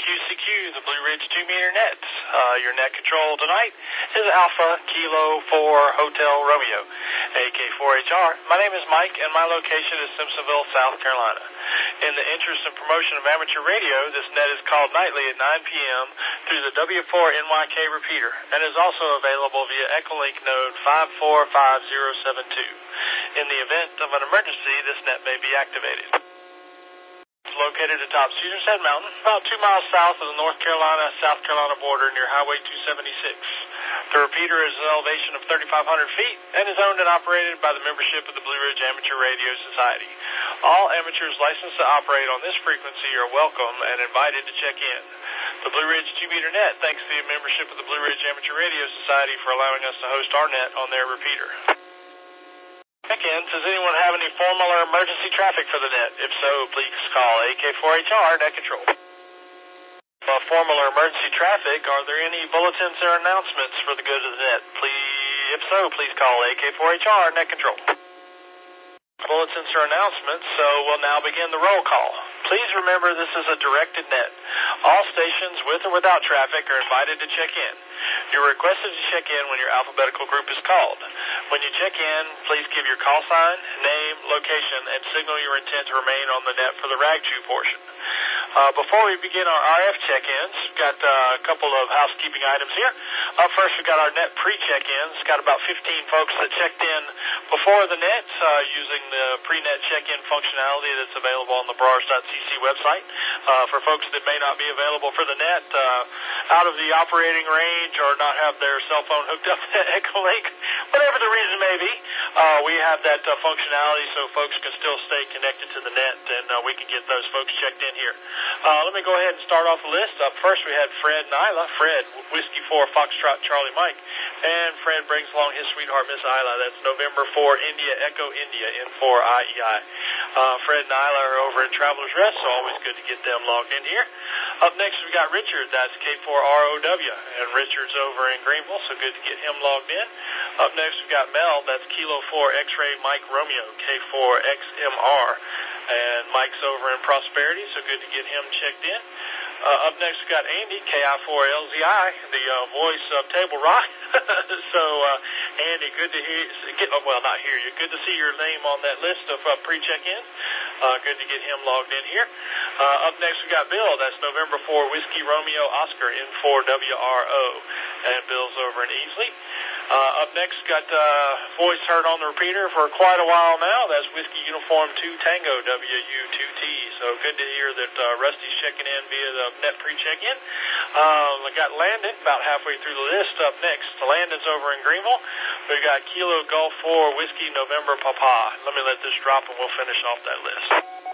QCQ, the Blue Ridge 2-meter net. Your net control tonight is Alpha Kilo 4 Hotel Romeo, AK4HR. My name is Mike, and my location is Simpsonville, South Carolina. In the interest and promotion of amateur radio, this net is called nightly at 9 p.m. through the W4NYK repeater, and is also available via Echolink node 545072. In the event of an emergency, this net may be activated. It's located atop Caesar's Head Mountain, about 2 miles south of the North Carolina-South Carolina border near Highway 276. The repeater is an elevation of 3,500 feet and is owned and operated by the membership of the Blue Ridge Amateur Radio Society. All amateurs licensed to operate on this frequency are welcome and invited to check in. The Blue Ridge 2-meter net thanks the membership of the Blue Ridge Amateur Radio Society for allowing us to host our net on their repeater. Check-in, does anyone have any formal or emergency traffic for the net? If so, please call AK4HR Net Control. Formal or emergency traffic, are there any bulletins or announcements for the good of the net? If so, please call AK4HR Net Control. Bulletins or announcements, so we'll now begin the roll call. Please remember this is a directed net. All stations with or without traffic are invited to check in. You're requested to check in when your alphabetical group is called. When you check in, please give your call sign, name, location, and signal your intent to remain on the net for the rag-chew portion. Before we begin our RF check-ins, we've got a couple of housekeeping items here. Up first, we've got our net pre-check-ins. Got about 15 folks that checked in before the net using the pre-net check-in functionality that's available on the brars.cc website. For folks that may not be available for the net, out of the operating range or not have their cell phone hooked up to Echolink, whatever the reason may be, we have that functionality so folks can still stay connected to the net, and we can get those folks checked in here. Let me go ahead and start off the list. Up first, we had Fred Nyla. Fred, Whiskey 4 Foxtrot Charlie Mike. And Fred brings along his sweetheart, Miss Isla. That's November 4 India Echo India in 4 IEI. Fred and Isla are over at Traveler's Rest, so always good to get them logged in here. Up next, we got Richard. That's K4ROW. And Richard's over in Greenville, so good to get him logged in. Up next, we got Mel. That's Kilo 4 X-Ray Mike Romeo, K4XMR. And Mike's over in Prosperity, so good to get him checked in. Up next, we got Andy, KI4LZI, the voice of Table Rock. So, Andy, good to hear, not hear you. Good to see your name on that list of pre-check-ins. Good to get him logged in here. Up next, we got Bill. That's November 4 Whiskey Romeo Oscar N4WRO. And Bill's over in Easley. Up next, got voice heard on the repeater for quite a while now. That's Whiskey Uniform 2 Tango WU2T. So good to hear that Rusty's checking in via the net pre-check-in. I got Landon about halfway through the list. Up next, Landon's over in Greenville. We got Kilo Golf 4 Whiskey November Papa. Let me let this drop and we'll finish off that list.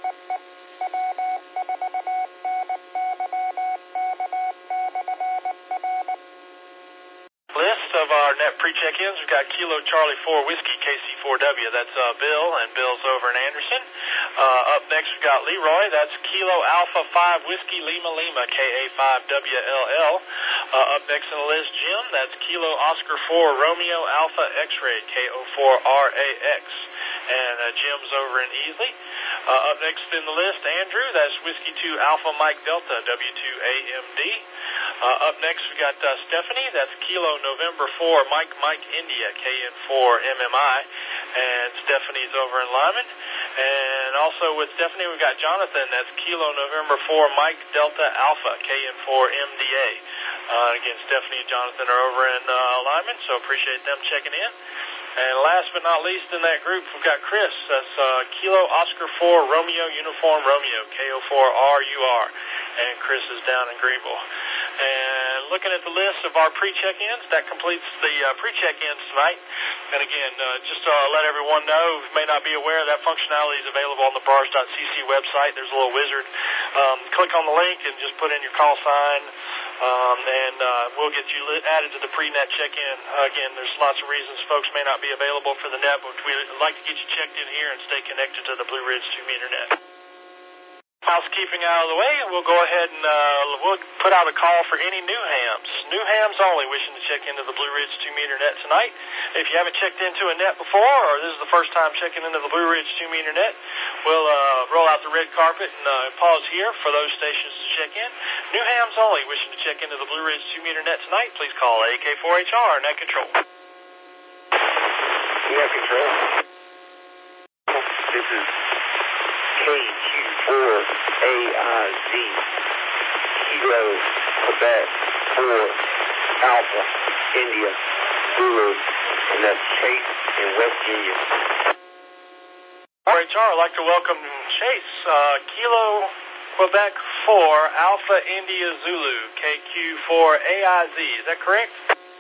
List of our net pre-check-ins. We've got Kilo Charlie 4 Whiskey KC4W. That's Bill, and Bill's over in Anderson. Up next, we've got Leroy. That's Kilo Alpha 5 Whiskey Lima Lima KA5WLL. Up next on the list, Jim. That's Kilo Oscar 4 Romeo Alpha X-Ray KO4RAX. And Jim's over in Easley. Up next in the list, Andrew. That's Whiskey 2 Alpha Mike Delta W2AMD. Up next, we got Stephanie. That's Kilo November 4 Mike India KN4MMI. And Stephanie's over in Lyman. And also with Stephanie, we got Jonathan. That's Kilo November 4 Mike Delta Alpha KN4MDA. Again, Stephanie and Jonathan are over in Lyman, so appreciate them checking in. And last but not least in that group, we've got Chris. That's Kilo Oscar 4 Romeo Uniform Romeo, KO4RUR. And Chris is down in Greenville. And looking at the list of our pre-check-ins, that completes the pre-check-ins tonight. And again, just to let everyone know, who may not be aware, that functionality is available on the brars.cc website. There's a little wizard. Click on the link and just put in your call sign. And we'll get you added to the pre-net check-in. Again, there's lots of reasons folks may not be available for the net, but we'd like to get you checked in here and stay connected to the Blue Ridge 2-meter net. Housekeeping out of the way, we'll go ahead and we'll put out a call for any new hams. New hams only wishing to check into the Blue Ridge 2-meter net tonight. If you haven't checked into a net before, or this is the first time checking into the Blue Ridge 2-meter net, we'll roll out the red carpet and pause here for those stations to check check in. New hams only wishing to check into the Blue Ridge 2-meter net tonight. Please call AK4HR, net control. Net control. This is KQ4AIZ, Kilo, Quebec, 4, Alpha, India, Zulu, and that's Chase in West Virginia. HR, I'd like to welcome Chase, Kilo, Quebec 4, Alpha, India, Zulu, KQ4AIZ. Is that correct?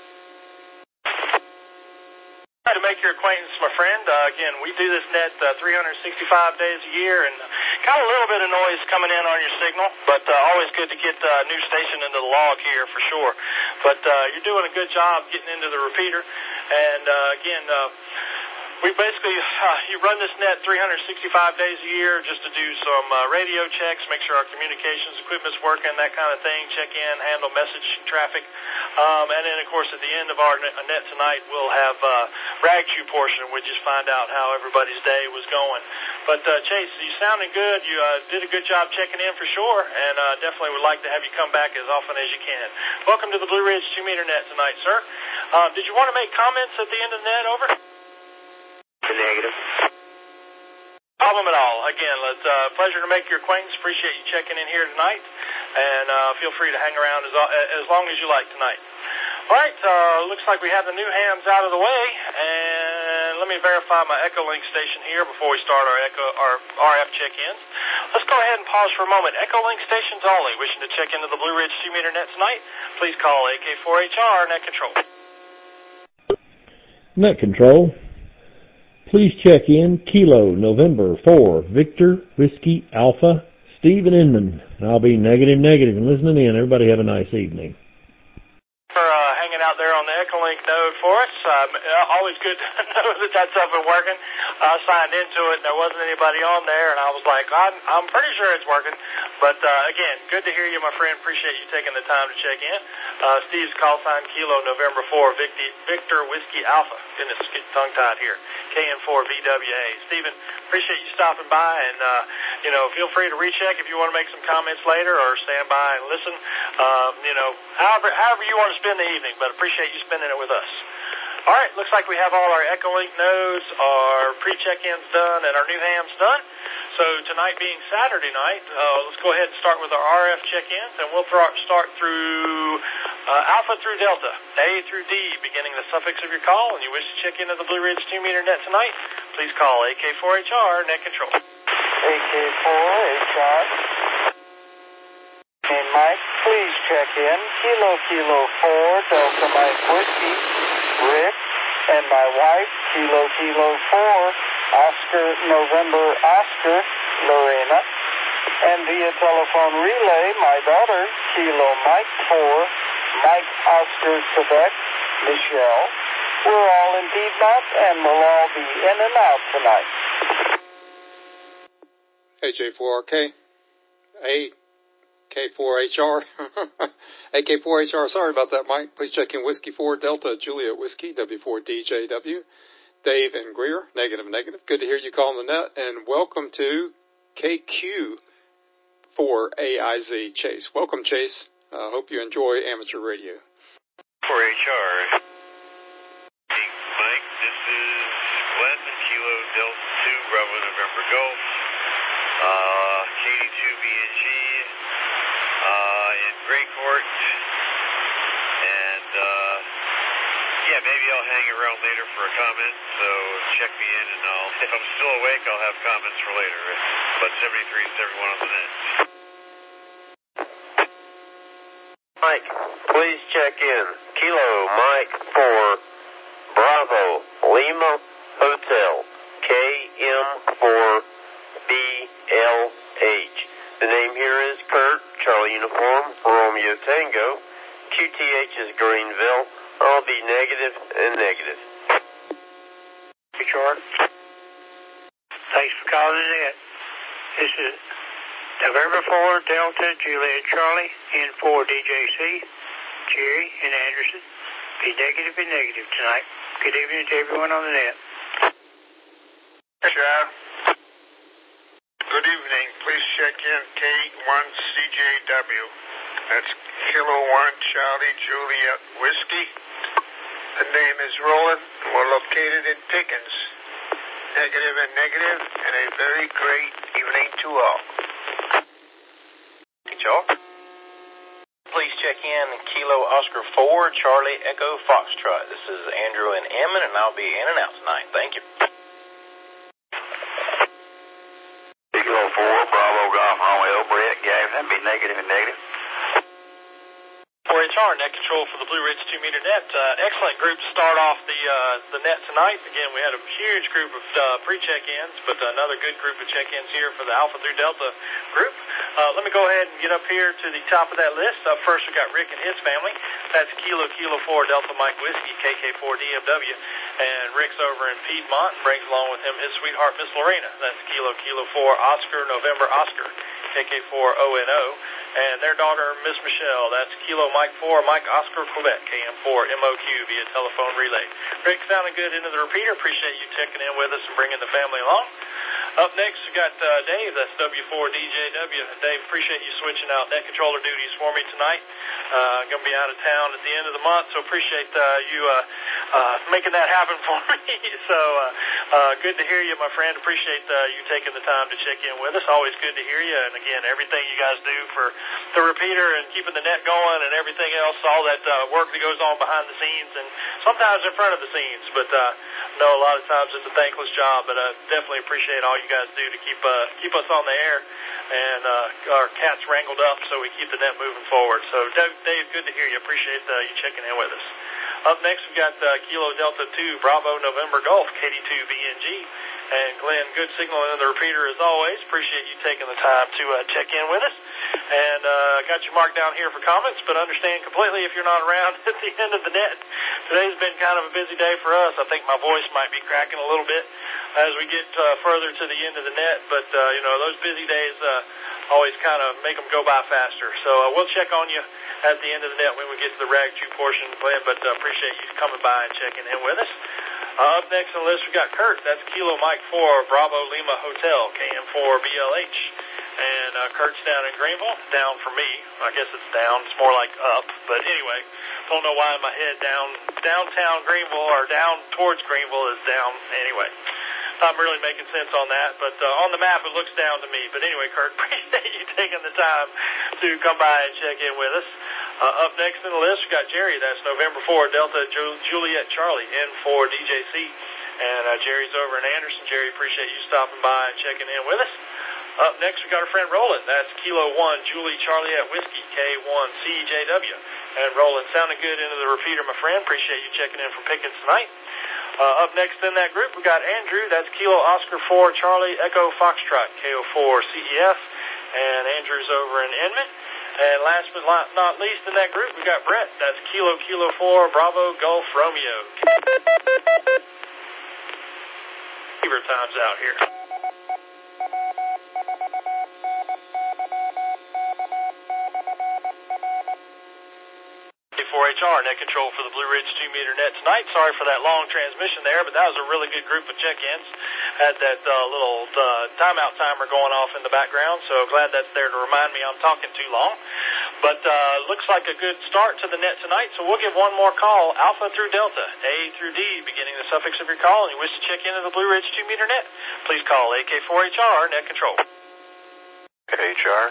To make your acquaintance, my friend. Again, we do this net 365 days a year, and got a little bit of noise coming in on your signal, but always good to get a new station into the log here for sure. But you're doing a good job getting into the repeater, and again, we basically, you run this net 365 days a year just to do some radio checks, make sure our communications equipment's working, that kind of thing, check in, handle message traffic. And then, of course, at the end of our net tonight, we'll have rag chew portion. We'll just find out how everybody's day was going. But, Chase, you sounding good. You did a good job checking in for sure, and definitely would like to have you come back as often as you can. Welcome to the Blue Ridge 2-meter net tonight, sir. Did you want to make comments at the end of the net? Over? Negative. Problem at all. Again, it's a pleasure to make your acquaintance. Appreciate you checking in here tonight, and feel free to hang around as long as you like tonight. All right, looks like we have the new hams out of the way, and let me verify my Echolink station here before we start our RF check-ins. Let's go ahead and pause for a moment. Echolink stations only. Wishing to check into the Blue Ridge 2-meter net tonight, please call AK4HR, net control. Net control. Please check in Kilo, November 4, Victor, Whiskey, Alpha, Steve and Inman. And I'll be negative and listening in. Everybody have a nice evening. For hanging out there on the Echolink node for us. Always good to know that that's up and working. I signed into it and there wasn't anybody on there, and I was like, I'm pretty sure it's working. But again, good to hear you, my friend. Appreciate you taking the time to check in. Steve's call sign Kilo, November 4, Victor, Whiskey, Alpha. Goodness, get tongue-tied here. KN4VWA. Stephen, appreciate you stopping by, and feel free to recheck if you want to make some comments later or stand by and listen. However you want to spend the evening, but appreciate you spending it with us. All right, looks like we have all our Echolink nodes, our pre-check-ins done, and our new hams done. So tonight being Saturday night, let's go ahead and start with our RF check-ins, and we'll start through Alpha through Delta, A through D, beginning the suffix of your call, and you wish to check into the Blue Ridge 2-meter net tonight, please call AK4HR, net control. AK4HR. And Mike, please check in. Kilo 4, Delta Mike Whiskey, Rick, and my wife, Kilo 4, Oscar November Oscar, Lorena. And via telephone relay, my daughter, Kilo Mike 4, Mike Oscar Quebec, Michelle. We're all in Piedmont, and we'll all be in and out tonight. AJ4RK, AK4HR, AK4HR, sorry about that, Mike. Please check in Whiskey 4 Delta Juliet Whiskey, W4DJW. Dave and Greer, negative. Good to hear you calling the net, and welcome to KQ4AIZ, Chase. Welcome, Chase. Hope you enjoy amateur radio. 4HR. Mike, this is Glenn, Kilo Delta 2, Bravo November Golf, KD2BNG, in Greycourt, and maybe I'll hang around later for a comment, so check me in, and if I'm still awake, I'll have comments for later, but 73 is everyone on the net. Mike, please check in. Kilo Mike 4, Bravo Lima Hotel, KM4BLH. The name here is Kurt, Charlie Uniform, Romeo Tango. QTH is Greenville. I'll be negative and negative. HR. Thanks for calling in. This is November 4, Delta, Juliet Charlie, N4 DJC, Jerry, and Anderson. Be negative tonight. Good evening to everyone on the net. Sure. Good evening. Please check in K1CJW. That's Kilo 1 Charlie Juliet Whiskey. The name is Roland. We're located in Pickens. Negative and negative, and a very great evening to all. Hey, Joe. Please check in Kilo Oscar 4 Charlie Echo Foxtrot. This is Andrew in Emmett, and I'll be in and out tonight. Thank you. Kilo 4 Bravo Golf Romeo Brett Gavin, be negative and negative. 4HR net control for the Blue Ridge 2-meter net. Excellent group to start off the net tonight. Again, we had a huge group of pre-check-ins, but another good group of check-ins here for the Alpha through Delta group. Let me go ahead and get up here to the top of that list. Up first, we got Rick and his family. That's Kilo 4 Delta Mike Whiskey, KK4 DFW. And Rick's over in Piedmont and brings along with him his sweetheart, Miss Lorena. That's Kilo 4 Oscar November Oscar, KK4 ONO. And their daughter, Miss Michelle. That's Kilo Mike 4 Mike Oscar Quebec, KM4 MOQ via telephone relay. Rick sounding good into the repeater. Appreciate you checking in with us and bringing the family along. Up next, we got Dave. That's W4DJW. Dave, appreciate you switching out net controller duties for me tonight. I'm going to be out of town at the end of the month, so appreciate you making that happen for me. So good to hear you, my friend. Appreciate you taking the time to check in with us. Always good to hear you. And again, everything you guys do for the repeater and keeping the net going and everything else, all that work that goes on behind the scenes and sometimes in front of the scenes. But I know a lot of times it's a thankless job, but I definitely appreciate all you guys do to keep us on the air and our cats wrangled up so we keep the net moving forward. So Dave, good to hear you. Appreciate you checking in with us. Up next, we got Kilo Delta 2 Bravo November Golf KD2 VNG. And Glenn, good signal into the repeater as always. Appreciate you taking the time to check in with us. And got you marked down here for comments, but understand completely if you're not around at the end of the net. Today's been kind of a busy day for us. I think my voice might be cracking a little bit as we get further to the end of the net. But, those busy days always kind of make them go by faster. So we'll check on you at the end of the net when we get to the Rag 2 portion, Glenn, but appreciate you coming by and checking in with us. Up next on the list, we got Kurt. That's Kilo Mike 4 Bravo Lima Hotel, KM4 BLH. And Kurt's down in Greenville, down for me. I guess it's down. It's more like up. But anyway, don't know why in my head downtown Greenville or down towards Greenville is down. Anyway, not really making sense on that. But on the map, it looks down to me. But anyway, Kurt, appreciate you taking the time to come by and check in with us. Up next in the list, we got Jerry. That's November 4 Delta Juliet Charlie N4 DJC. And Jerry's over in Anderson. Jerry, appreciate you stopping by and checking in with us. Up next, we got our friend Roland. That's Kilo 1 Julie Charliette Whiskey, K1 CJW. And Roland, sounding good into the repeater, my friend. Appreciate you checking in from Pickens tonight. Up next in that group, we got Andrew. That's Kilo Oscar 4 Charlie Echo Foxtrot, KO4 CEF. And Andrew's over in Inman. And last but not least in that group, we got Brett. That's Kilo 4 Bravo Golf Romeo. Fever time's out here. 4HR net control for the Blue Ridge 2-meter net tonight. Sorry for that long transmission there, but that was a really good group of check-ins. Had that little timeout timer going off in the background, so glad that's there to remind me I'm talking too long. But looks like a good start to the net tonight, so we'll give one more call, Alpha through Delta, A through D, beginning the suffix of your call, and you wish to check into the Blue Ridge 2-meter net. Please call AK4HR net control. HR.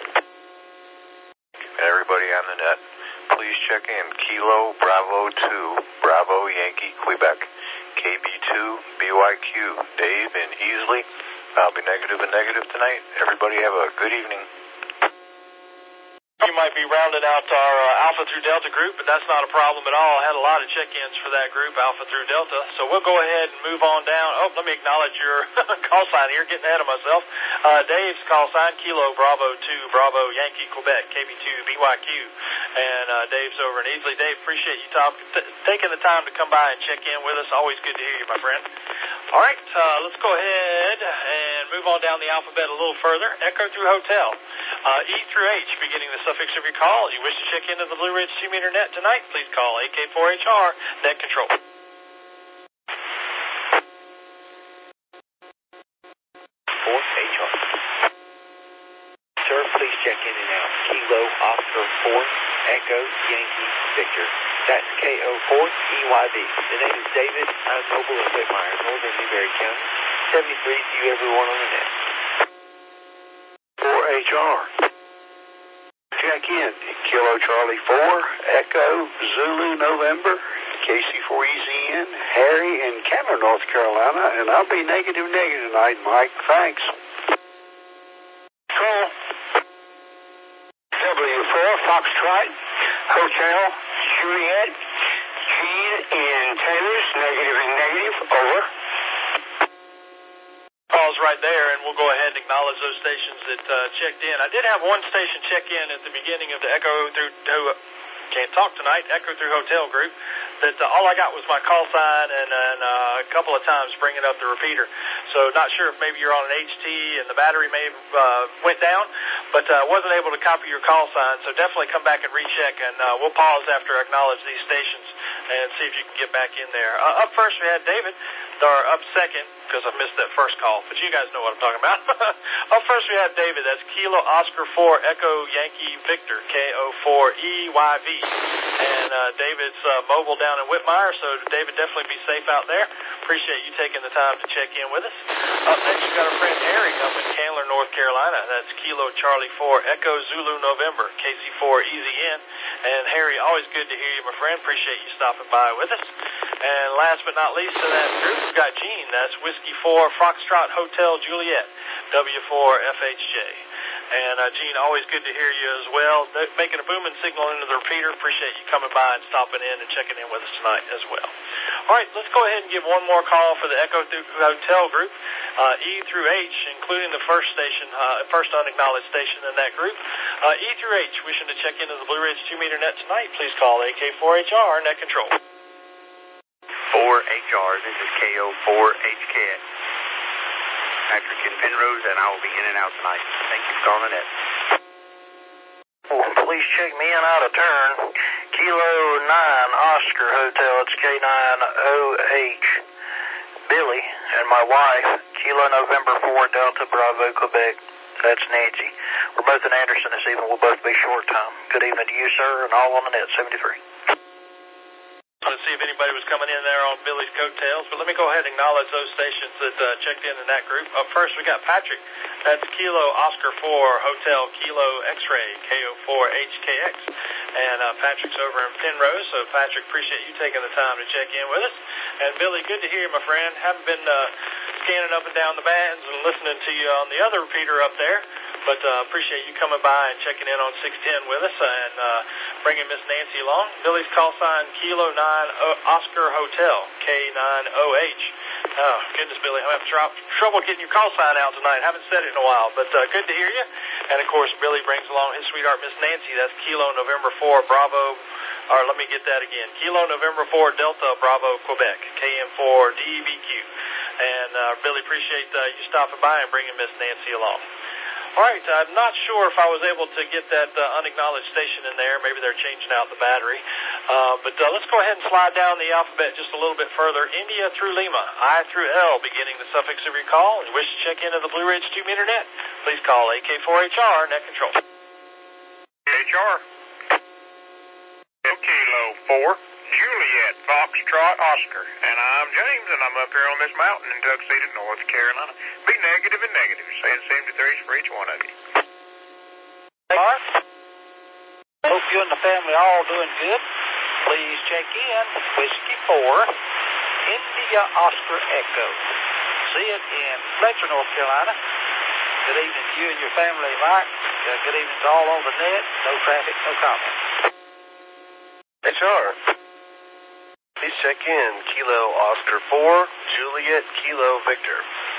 Everybody on the net, please check in Kilo Bravo 2 Bravo Yankee Quebec, KB2 BYQ Dave in Easley. I'll be negative and negative tonight. Everybody have a good evening. You might be rounding out our Alpha through Delta group, but that's not a problem at all. I had a lot of check-ins for that group, Alpha through Delta. So we'll go ahead and move on down. Oh, let me acknowledge your call sign here, getting ahead of myself. Dave's call sign, Kilo Bravo 2 Bravo Yankee Quebec, KB2 BYQ. And Dave's over in Easley. Dave, appreciate you taking the time to come by and check in with us. Always good to hear you, my friend. All right, let's go ahead and move on down the alphabet a little further. Echo through Hotel. E through H, beginning the suffix of your call. You wish to check into the Blue Ridge 2-meter net tonight, please call AK4HR net control. 4HR. Echo Yankee Victor. That's KO4EYV. The name is David. I'm mobile in Whitmire, Northern Newberry County. 73 to you, everyone on the net. 4HR. Check in. Kilo Charlie 4, Echo Zulu November, KC4EZN, Harry in Cameron, North Carolina, and I'll be negative tonight, Mike. Thanks. Call. W4 Foxtrot Hotel Juliet, Gene in Taylor's, negative, over. Calls right there, and we'll go ahead and acknowledge those stations that checked in. I did have one station check in at the beginning of the Echo through can't talk tonight, Echo through Hotel group, that all I got was my call sign and a couple of times bringing up the repeater. So not sure if maybe you're on an HT and the battery may have went down, but wasn't able to copy your call sign. So definitely come back and recheck, and we'll pause after I acknowledge these stations and see if you can get back in there. Up first we had David, or up second, because I missed that first call, but you guys know what I'm talking about. Up first we have David, that's Kilo Oscar 4 Echo Yankee Victor, KO4EYV. And David's mobile down in Whitmire, so David, definitely be safe out there. Appreciate you taking the time to check in with us. Up next we got our friend Eric up in Candler, North Carolina. That's Kilo Charlie 4 Echo Zulu November, KC4EZN. And Harry, always good to hear you, my friend. Appreciate you stopping by with us. And last but not least to that group, we've got Gene. That's Whiskey 4 Foxtrot Hotel Juliet, W4FHJ. And Gene, always good to hear you as well. Making a booming signal into the repeater. Appreciate you coming by and stopping in and checking in with us tonight as well. All right, let's go ahead and give one more call for the Echo Hotel group, E through H, including the first station, first unacknowledged station in that group. E through H, wishing to check into the Blue Ridge 2-meter net tonight, please call AK4HR Net Control. 4HR, this is KO4HKX. Patrick in Penrose, and I will be in and out tonight. Thank you for calling the net. Please check me in out of turn. Kilo 9 Oscar Hotel, it's K9OH. Billy and my wife, Kilo November 4 Delta Bravo Quebec. That's Nancy. We're both in Anderson this evening. We'll both be short time. Good evening to you, sir, and all on the net, 73. Let's see if anybody was coming in there on Billy's coattails, but let me go ahead and acknowledge those stations that checked in that group. Up first, we got Patrick. That's Kilo Oscar 4 Hotel Kilo X-Ray, KO4HKX. And Patrick's over in Penrose, so Patrick, appreciate you taking the time to check in with us. And Billy, good to hear you, my friend. Haven't been scanning up and down the bands and listening to you on the other repeater up there, but appreciate you coming by and checking in on 610 with us and bringing Miss Nancy along. Billy's call sign, Kilo 9 Oscar Hotel, K9OH. Oh, goodness, Billy, I'm having trouble getting your call sign out tonight. Haven't said it in a while, but good to hear you. And, of course, Billy brings along his sweetheart, Miss Nancy. That's Kilo November 4 Bravo, or let me get that again. Kilo November 4 Delta Bravo Quebec, KM4DBQ. And, Billy, appreciate you stopping by and bringing Miss Nancy along. All right, I'm not sure if I was able to get that unacknowledged station in there. Maybe they're changing out the battery. But let's go ahead and slide down the alphabet just a little bit further. India through Lima, I through L, beginning the suffix of your call. And wish to check into the Blue Ridge 2-meter net, please call AK4HR Net Control. HR. Kilo 4, Juliet Foxtrot Oscar. And I'm James, and I'm up here on this mountain in Tuxedo, North Carolina. Be negative and negative, saying 73 for each one of you. Mark, hope you and the family are all doing good. Please check in Whiskey 4, India Oscar Echo. See it in Fletcher, North Carolina. Good evening to you and your family, Mike. Good evening to all on the net. No traffic, no comment. HR. Please check in Kilo Oscar 4, Juliet Kilo Victor,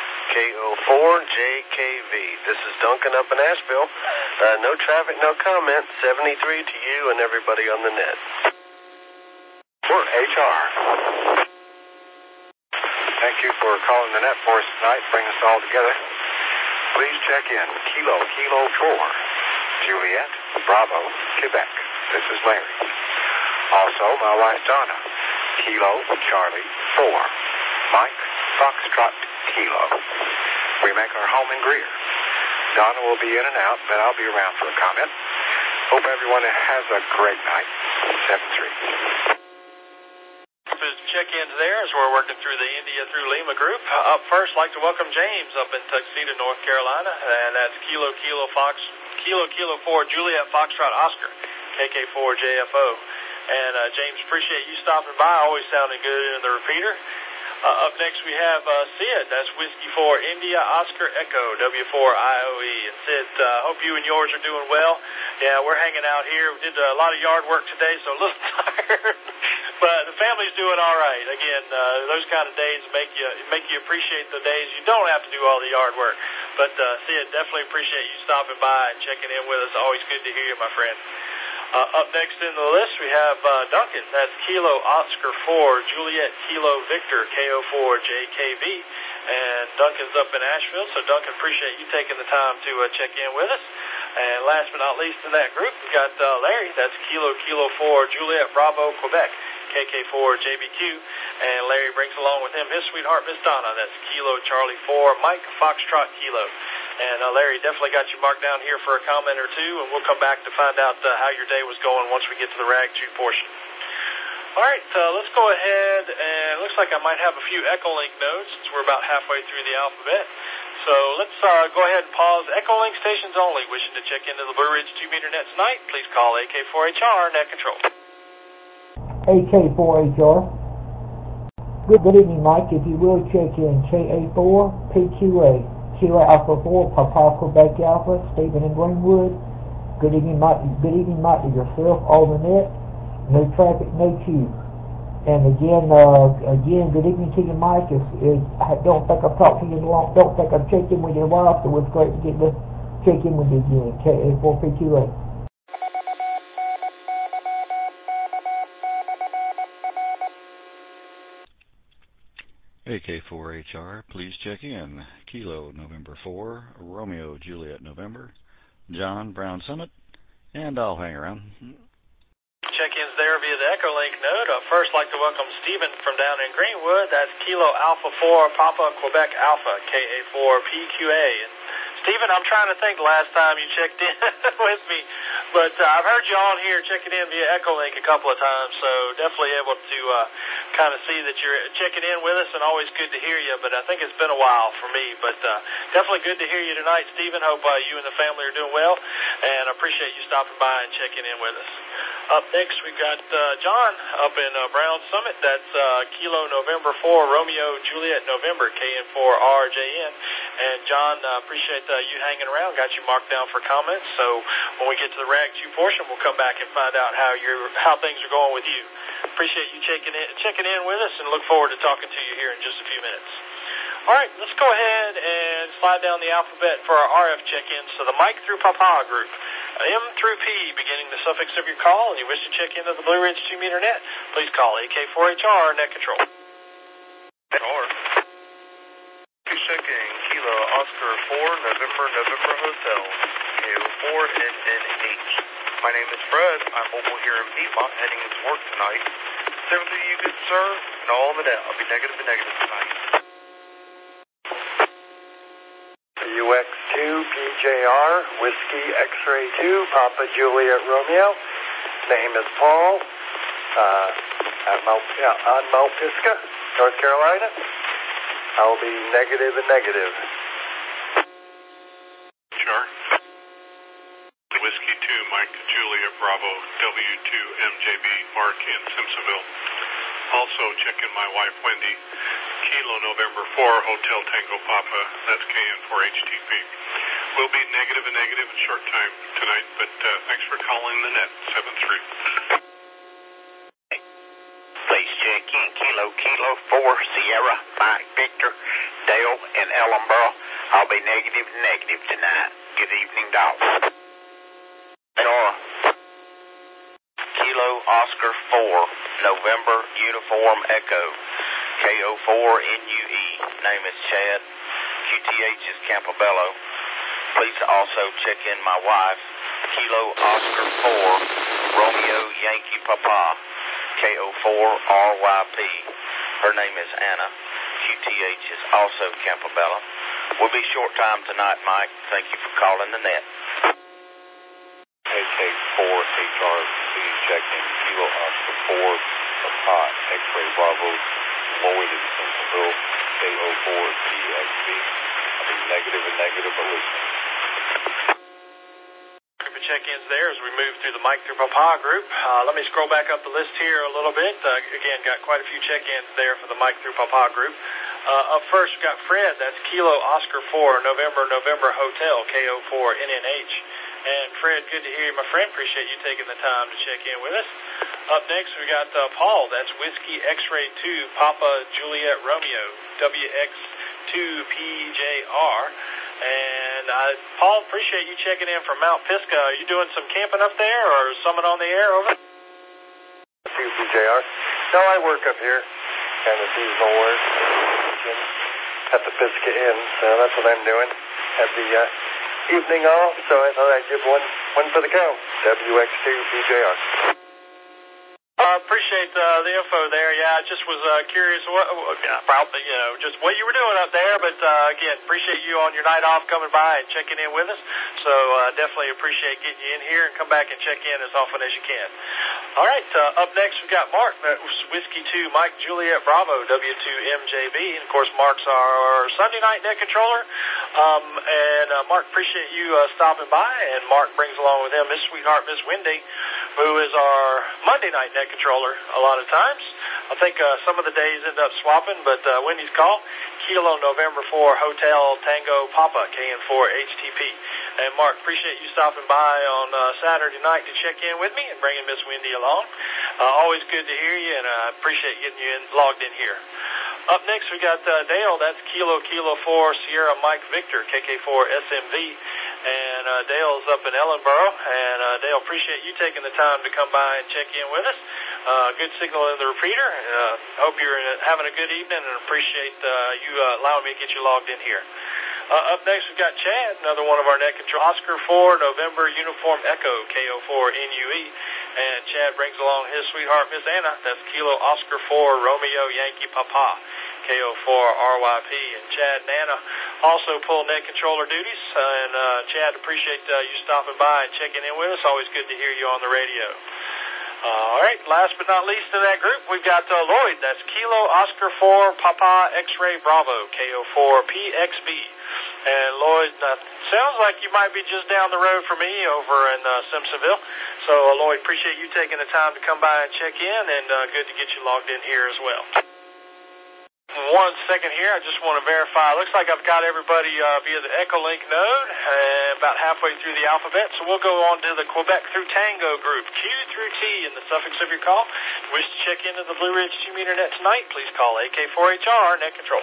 KO4JKV. This is Duncan up in Asheville. No traffic, no comment. 73 to you and everybody on the net. For HR. Thank you for calling the net for us tonight, bringing us all together. Please check in Kilo 4, Juliet Bravo Quebec. This is Larry. Also, my wife Donna, Kilo Charlie 4, Mike Foxtrot Kilo. We make our home in Greer. Donna will be in and out, but I'll be around for a comment. Hope everyone has a great night. 7-3. Check-ins there as we're working through the India through Lima group. Up first, like to welcome James up in Tuxedo, North Carolina, and that's Kilo 4 Juliet Foxtrot Oscar, KK4 JFO. And James, appreciate you stopping by. Always sounding good in the repeater. Up next we have Sid. That's Whiskey 4 India Oscar Echo W4IOE. And Sid, hope you and yours are doing well. Yeah, we're hanging out here. We did a lot of yard work today, so a little tired. But the family's doing all right. Again, those kind of days make you appreciate the days you don't have to do all the yard work. But Sid, definitely appreciate you stopping by and checking in with us. Always good to hear you, my friend. Up next in the list, we have Duncan. That's Kilo Oscar 4 Juliet Kilo Victor KO4 JKV. And Duncan's up in Asheville, so Duncan, appreciate you taking the time to check in with us. And last but not least in that group, we got Larry. That's Kilo 4 Juliet Bravo Quebec KK4 JBQ. And Larry brings along with him his sweetheart, Miss Donna. That's Kilo Charlie 4 Mike Foxtrot Kilo. And Larry, definitely got you marked down here for a comment or two, and we'll come back to find out how your day was going once we get to the Rag 2 portion. All right, let's go ahead, and it looks like I might have a few Echolink nodes since we're about halfway through the alphabet. So let's go ahead and pause. Echolink stations only. Wishing to check into the Blue Ridge 2-meter net tonight, please call AK4HR Net Control. AK4HR. Good evening, Mike. If you will, check in KA4 PQA. Kilo Alpha 4, Papa Quebec Alpha, Stephen in Greenwood. Good evening, Mike. Good evening, Mike, to yourself, all the net. No traffic, no queue. And again, good evening to you, Mike. I don't think I've talked to you in a long. Don't think I've checked in with you in a while, so it's great to get to check in with you again. KA4PQA. AK4HR, please check in. Kilo November 4, Romeo Juliet November, John Brown Summit, and I'll hang around. Check-ins there via the Echolink node. First, like to welcome Stephen from down in Greenwood. That's Kilo Alpha 4 Papa Quebec Alpha, KA4 PQA. And Stephen, I'm trying to think the last time you checked in with me, but I've heard you on here checking in via Echolink a couple of times, so definitely able to kind of see that you're checking in with us, and always good to hear you, but I think it's been a while for me, but definitely good to hear you tonight, Stephen. Hope you and the family are doing well, and I appreciate you stopping by and checking in with us. Up next, we've got John up in Brown Summit. That's Kilo November 4 Romeo Juliet November KN4RJN. And John, appreciate you hanging around. Got you marked down for comments. So when we get to the Rag 2 portion, we'll come back and find out how things are going with you. Appreciate you checking in with us, and look forward to talking to you here in just a few minutes. All right, let's go ahead and slide down the alphabet for our RF check-ins to the Mike through Papa group. M through P, beginning the suffix of your call, and you wish to check into the Blue Ridge 2-meter net, please call AK4HR Net Control. Or checking Kilo Oscar 4 November Hotel, KO4NNH. My name is Fred. I'm mobile here in Piedmont, heading into work tonight. 7 to you, good sir, and all on the net. I'll be negative to negative tonight. UX2 PJR Whiskey X-Ray 2 Papa Juliet Romeo. Name is Paul. On Mount Pisgah, North Carolina. I'll be negative and negative. Sure. Whiskey 2 Mike Juliet Bravo W2 MJB Mark in Simpsonville. Also checking my wife Wendy. Kilo November 4 Hotel Tango Papa. That's KN4HTP. We'll be negative and negative in short time tonight, but thanks for calling the net. 7-3. Please check in Kilo 4 Sierra Mike Victor Dale in Ellenboro. I'll be negative and negative tonight. Good evening, dog. Nora. Kilo Oscar 4 November Uniform Echo KO4NUE. Name is Chad. QTH is Campobello. Please also check in my wife, Kilo Oscar 4 Romeo Yankee Papa, KO4RYP. Her name is Anna. QTH is also Campobello. We'll be short time tonight, Mike. Thank you for calling the net. AK4HR, please check in Kilo Oscar 4, Papa, X-Ray Bravo, Lloyd in Simpsonville, KO4TXB. I'll be negative and negative, but listening. Check-ins there as we move through the Mike through Papa group. Let me scroll back up the list here a little bit. Again, got quite a few check-ins there for the Mike through Papa group. Up first, we've got Fred. That's Kilo Oscar 4, November Hotel, KO4NNH. And Fred, good to hear you, my friend. Appreciate you taking the time to check in with us. Up next, we got Paul. That's Whiskey X-Ray 2, Papa Juliet Romeo, WX2PJR. And Paul, appreciate you checking in from Mount Pisgah. Are you doing some camping up there or Summit on the Air over? PJR. No, I work up here, kind of seasonal work at the Pisgah Inn, so that's what I'm doing. Had the evening off, so I thought I'd give one for the count. WX2PJR. Appreciate the info there. Yeah, I just was curious probably, just what you were doing up there. But again, appreciate you on your night off coming by and checking in with us. So definitely appreciate getting you in here and come back and check in as often as you can. All right, up next we've got Mark. That was Whiskey 2, Mike Juliet Bravo, W2MJB. And of course, Mark's our Sunday night net controller. And Mark, appreciate you stopping by. And Mark brings along with him his sweetheart, Miss Wendy, who is our Monday night net controller a lot of times. I think some of the days end up swapping, but Wendy's call, Kilo November 4 Hotel Tango Papa, KN4HTP. And Mark, appreciate you stopping by on Saturday night to check in with me and bringing Miss Wendy along. Always good to hear you, and I appreciate getting you logged in here. Up next, we got Dale. That's Kilo 4 Sierra Mike Victor, KK4SMV. And Dale's up in Ellenboro. And Dale, appreciate you taking the time to come by and check in with us. Good signal in the repeater. Hope you're having a good evening and appreciate you allowing me to get you logged in here. Up next, we've got Chad, another one of our net control. Oscar 4, November Uniform Echo, KO4NUE. And Chad brings along his sweetheart, Miss Anna. That's Kilo Oscar 4, Romeo Yankee Papa, KO4RYP. And Chad and Anna also pull net controller duties. And Chad, appreciate you stopping by and checking in with us. Always good to hear you on the radio. All right, last but not least in that group, we've got Lloyd. That's Kilo Oscar 4, Papa X-Ray Bravo, KO4PXB. And Lloyd, sounds like you might be just down the road from me over in Simpsonville. So, Lloyd, appreciate you taking the time to come by and check in, and good to get you logged in here as well. 1 second here, I just want to verify. Looks like I've got everybody via the Echolink node, about halfway through the alphabet. So we'll go on to the Quebec through Tango group, Q through T in the suffix of your call. Wish to check into the Blue Ridge 2-meter net tonight, please call AK4HR net control.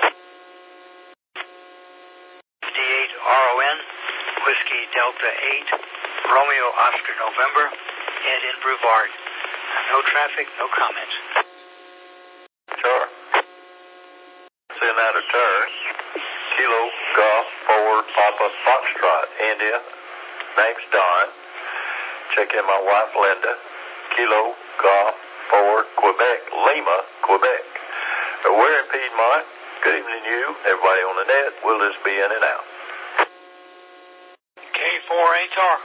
D8RON, Whiskey Delta 8, Romeo Oscar November, head in Brevard. No traffic, no comments. Sure. Senator turn, Kilo Golf Forward Papa Foxtrot, India. Name's Don. Check in my wife Linda. Kilo Golf Forward Quebec, Lima, Quebec. We're in Piedmont. Good evening, you. Everybody on the net. We'll just be in and out. K4HR.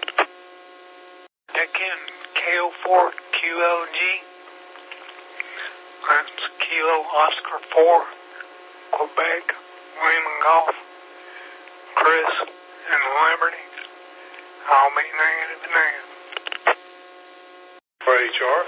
Check in KO4QLG. That's Kilo Oscar 4, Quebec, Lehman Golf, Chris, and Liberty. I'll be negative now. For HR.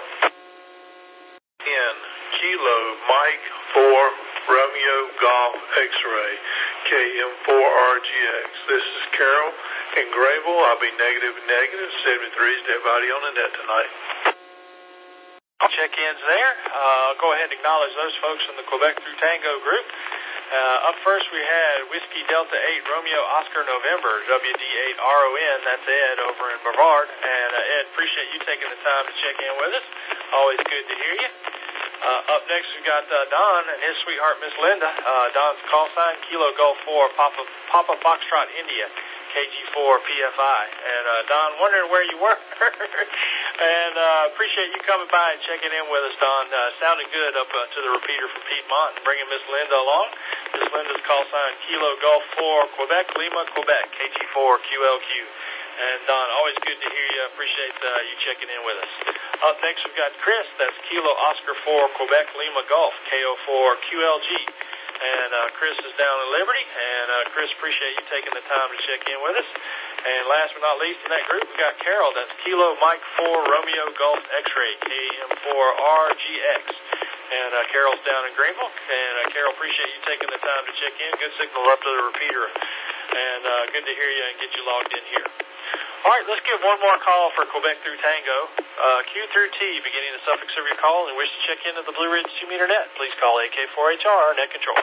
In Kilo Mike 4, Romeo Golf X-Ray, KM4RGX. This is Carol in Grayville. I'll be negative. 73's to everybody on the net tonight. Check-ins there. Go ahead and acknowledge those folks in the Quebec through Tango group. Up first we had Whiskey Delta 8, Romeo Oscar November, WD8RON. That's Ed over in Brevard. And Ed, appreciate you taking the time to check in with us. Always good to hear you. Up next we've got Don and his sweetheart Miss Linda. Don's call sign, Kilo Golf 4, Papa Foxtrot, India, KG4PFI. And Don, wondering where you were. And appreciate you coming by and checking in with us, Don. Sounded good up to the repeater from Piedmont and bringing Miss Linda along. Miss Linda's call sign, Kilo Golf 4, Quebec, Lima, Quebec, KG4QLQ. And Don, always good to hear you. Appreciate you checking in with us. Up next, we've got Chris. That's Kilo Oscar 4 Quebec Lima Golf, KO4 QLG. And Chris is down in Liberty. And Chris, appreciate you taking the time to check in with us. And last but not least in that group, we got Carol. That's Kilo Mike 4 Romeo Golf X-Ray, KM4RGX. And Carol's down in Greenville. And Carol, appreciate you taking the time to check in. Good signal up to the repeater. And good to hear you and get you logged in here. All right, let's give one more call for Quebec through Tango. Q through T, beginning the suffix of your call, and wish to check into the Blue Ridge 2-meter net. Please call AK4HR, net control.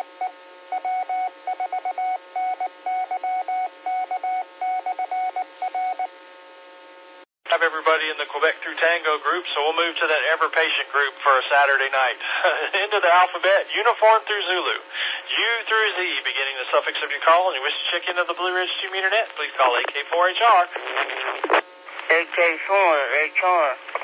Have everybody in the Quebec through Tango group, so we'll move to that ever-patient group for a Saturday night. Into the alphabet, uniform through Zulu. U through Z, beginning the suffix of your call, and you wish to check into the Blue Ridge 2-meter net, please call AK4HR. AK4HR.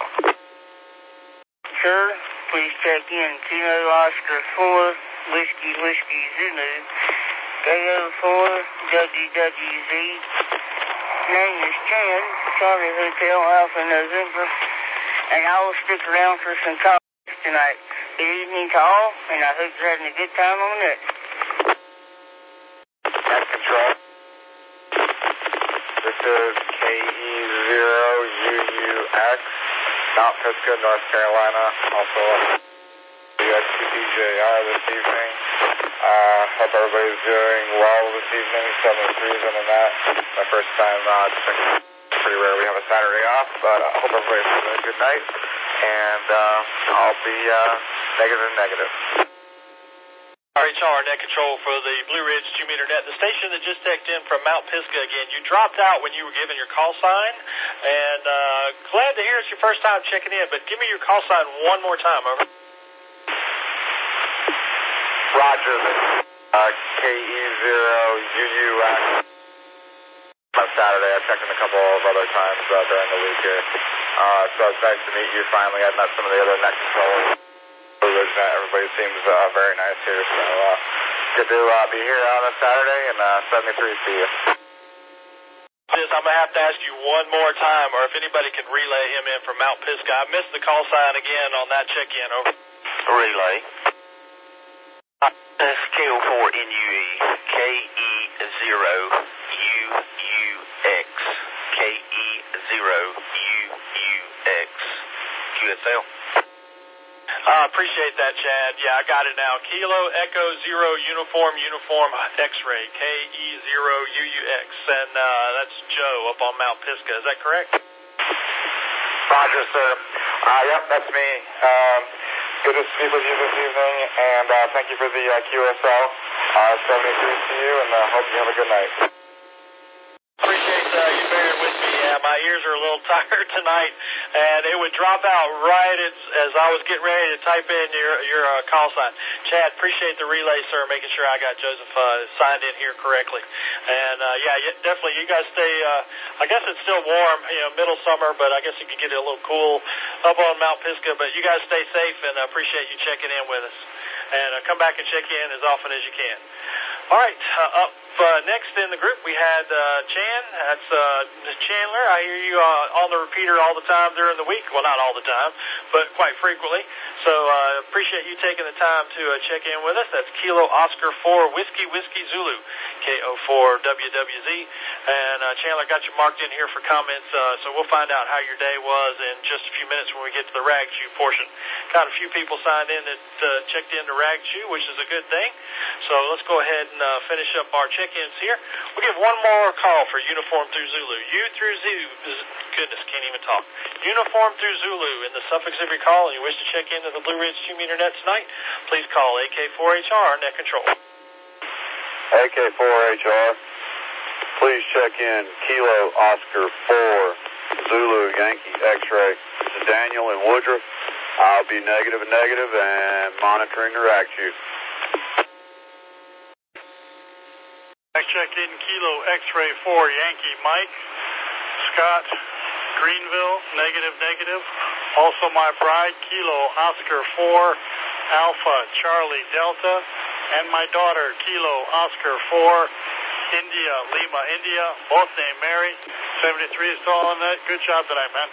Sir, please check in Kilo Oscar 4, Whiskey Zulu, KO4 WWZ. Name is Chan, Charlie Hotel Alpha November, and I will stick around for some calls tonight. Good evening to all, and I hope you're having a good time on it. Net control. This is KE0UUX, Mount Pisgah, North Carolina. Also, UXTJR this evening. Hope everybody's doing well this evening. 73s in the net. My first time, pretty rare we have a Saturday off, but I hope everybody's having a good night. And I'll be negative. RHR net control for the Blue Ridge 2-meter net. The station that just checked in from Mount Pisgah again. You dropped out when you were given your call sign, and glad to hear it's your first time checking in, but give me your call sign one more time, over. Roger, KE0UUX. On Saturday, I checked in a couple of other times during the week here. So it's nice to meet you finally. I've met some of the other net controllers. Everybody seems very nice here, so good to be here on a Saturday, and 73 see you. I'm going to have to ask you one more time, or if anybody can relay him in from Mount Pisgah. I missed the call sign again on that check-in, over. Relay. That's KO4NUE, KE0UUX, KE0UUX, QSL. Appreciate that, Chad. Yeah, I got it now. Kilo Echo 0 Uniform X-Ray, KE0UUX, and that's Joe up on Mount Pisgah. Is that correct? Roger, sir. Yep, that's me. Good to speak with you this evening, and thank you for the QSL. 73 to you, and hope you have a good night. Appreciate you bearing with me. Yeah, my ears are a little tired tonight, and it would drop out right as I was getting ready to type in your call sign. Chad, appreciate the relay, sir, making sure I got Joseph signed in here correctly. And definitely, you guys stay. I guess it's still warm, middle summer, but I guess it could get a little cool up on Mount Pisgah. But you guys stay safe, and I appreciate you checking in with us. And come back and check in as often as you can. All right, up next in the group we had Chan. That's Chandler. I hear you on the repeater all the time during the week. Well, not all the time, but quite frequently. So appreciate you taking the time to check in with us. That's Kilo Oscar 4 Whiskey Zulu, KO4WWZ. And Chandler got you marked in here for comments, so we'll find out how your day was in just a few minutes when we get to the Rag Chew portion. Got a few people signed in that checked into Rag Chew, which is a good thing. So let's go ahead and finish up our check-ins here. We'll give one more call for Uniform through Zulu. U through Z. Goodness, can't even talk. Uniform through Zulu in the suffix of your call, and you wish to check into the Blue Ridge 2-meter net tonight, please call AK4HR net control. AK4HR, please check in Kilo Oscar 4 Zulu Yankee X-ray. This is Daniel in Woodruff. I'll be negative and monitoring the Rag Chew. I checked in Kilo X-ray 4 Yankee Mike, Scott, Greenville, negative. Also my bride, Kilo Oscar 4 Alpha Charlie Delta, and my daughter, Kilo Oscar 4 India, Lima, India, both named Mary. 73 is still on that. Good job tonight, man.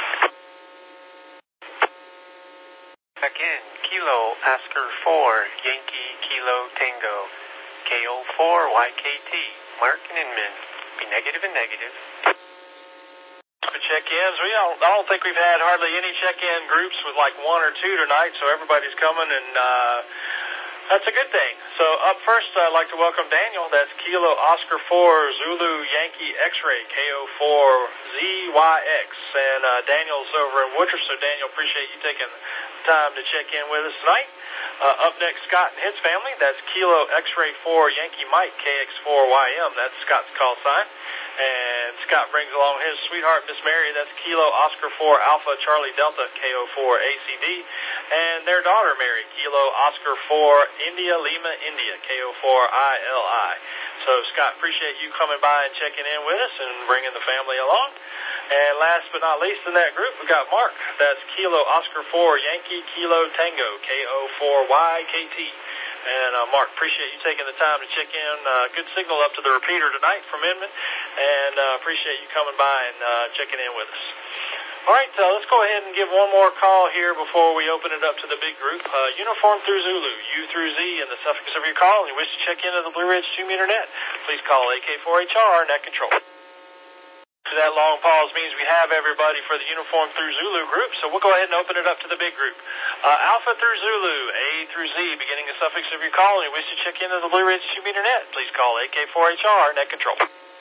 Again, Kilo Oscar 4, Yankee Kilo Tango, KO4 YKT, Mark and Inman. Be negative and negative. Check-ins. I don't think we've had hardly any check-in groups with like one or two tonight, so everybody's coming, and that's a good thing. So up first, I'd like to welcome Daniel. That's Kilo Oscar 4 Zulu Yankee X-Ray KO4ZYX, and Daniel's over in Woodruff. So Daniel, appreciate you taking the time to check in with us tonight. Up next, Scott and his family. That's Kilo X-Ray 4 Yankee Mike KX4YM. That's Scott's call sign. And Scott brings along his sweetheart, Miss Mary. That's Kilo Oscar 4 Alpha Charlie Delta KO4 ACD. And their daughter, Mary, Kilo Oscar 4 India Lima India KO4 ILI. So, Scott, appreciate you coming by and checking in with us and bringing the family along. And last but not least in that group, we got Mark. That's Kilo Oscar 4 Yankee Kilo Tango KO4 YKT. And Mark, appreciate you taking the time to check in. Good signal up to the repeater tonight from Inman, and appreciate you coming by and checking in with us. All right, let's go ahead and give one more call here before we open it up to the big group. Uniform through Zulu, U through Z, and the suffix of your call. And you wish to check into the Blue Ridge 2-meter net, please call AK4HR Net Control. That long pause means we have everybody for the Uniform through Zulu group, so we'll go ahead and open it up to the big group. Alpha through Zulu, A through Z, beginning the suffix of your call, and you wish to check into the Blue Ridge 2-meter net, please call AK4HR Net Control.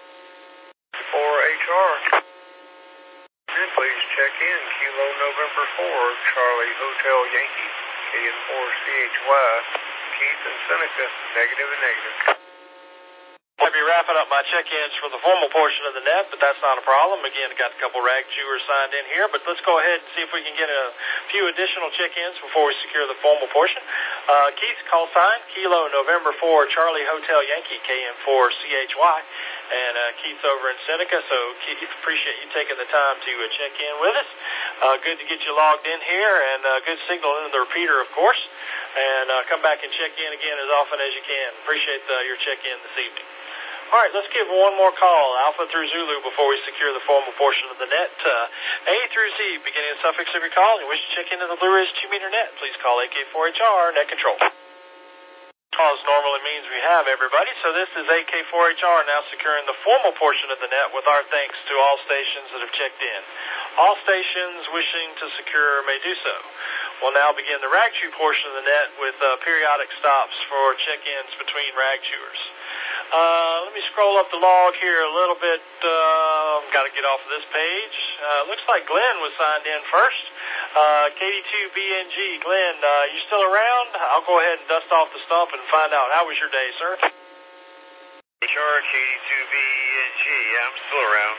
4HR. And please check in Kilo November 4, Charlie Hotel Yankee, KN4CHY, Keith and Seneca, negative and negative. I'll be wrapping up my check-ins for the formal portion of the net, but that's not a problem. Again, I got a couple rag chewers signed in here, but let's go ahead and see if we can get a few additional check-ins before we secure the formal portion. Keith's call sign, Kilo November 4 Charlie Hotel Yankee, KN4CHY, and Keith's over in Seneca, so Keith, appreciate you taking the time to check in with us. Good to get you logged in here, and good signal in the repeater, of course, and come back and check in again as often as you can. Appreciate your check-in this evening. All right, let's give one more call, Alpha through Zulu, before we secure the formal portion of the net. A through Z, beginning the suffix of your call, and you wish to check into the Blue Ridge 2-meter net, please call AK4HR Net Control. Pause normally means we have everybody, so this is AK4HR now securing the formal portion of the net with our thanks to all stations that have checked in. All stations wishing to secure may do so. We'll now begin the rag chew portion of the net with periodic stops for check-ins between rag chewers. Let me scroll up the log here a little bit. Got to get off of this page. Looks like Glenn was signed in first. KD2BNG. Glenn, you still around? I'll go ahead and dust off the stump and find out. How was your day, sir? HR KD2BNG. Yeah, I'm still around.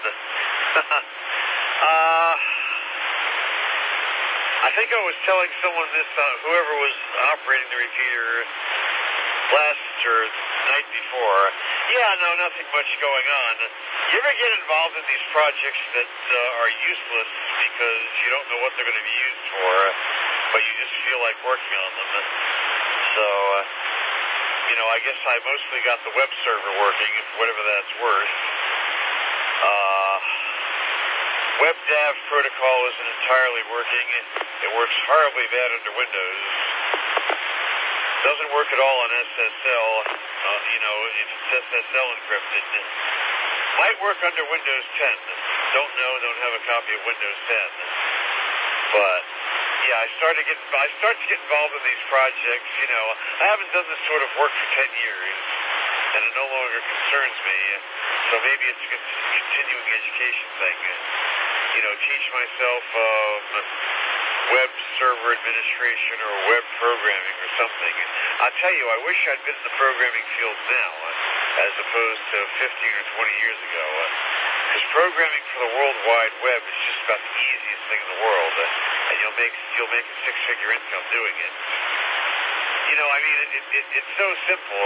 I think I was telling someone this, whoever was operating the repeater last or night before. Yeah, no, nothing much going on. You ever get involved in these projects that are useless because you don't know what they're going to be used for, but you just feel like working on them? So, I guess I mostly got the web server working, whatever that's worth. WebDAV protocol isn't entirely working. It works horribly bad under Windows. Doesn't work at all on SSL, if it's SSL encrypted. Might work under Windows 10. Don't have a copy of Windows 10. But, yeah, I start to get involved in these projects. I haven't done this sort of work for 10 years, and it no longer concerns me. So maybe it's a continuing education thing. Teach myself web server administration or web programming or something. I'll tell you, I wish I'd been in the programming field now as opposed to 15 or 20 years ago. Because programming for the World Wide Web is just about the easiest thing in the world, and you'll make a six-figure income doing it. It's so simple.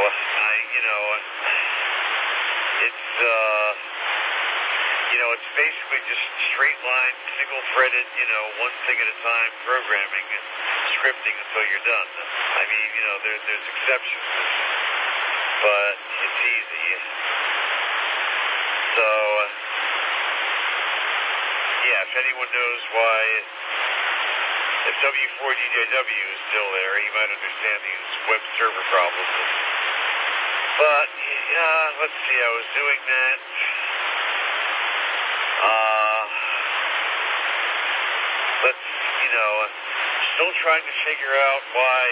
It's basically just straight line, single-threaded, one thing at a time programming, scripting until you're done. There's exceptions, but it's easy. So, yeah, if anyone knows why, if W4DJW is still there, you might understand these web server problems. But, let's see, I was doing that. Still trying to figure out why,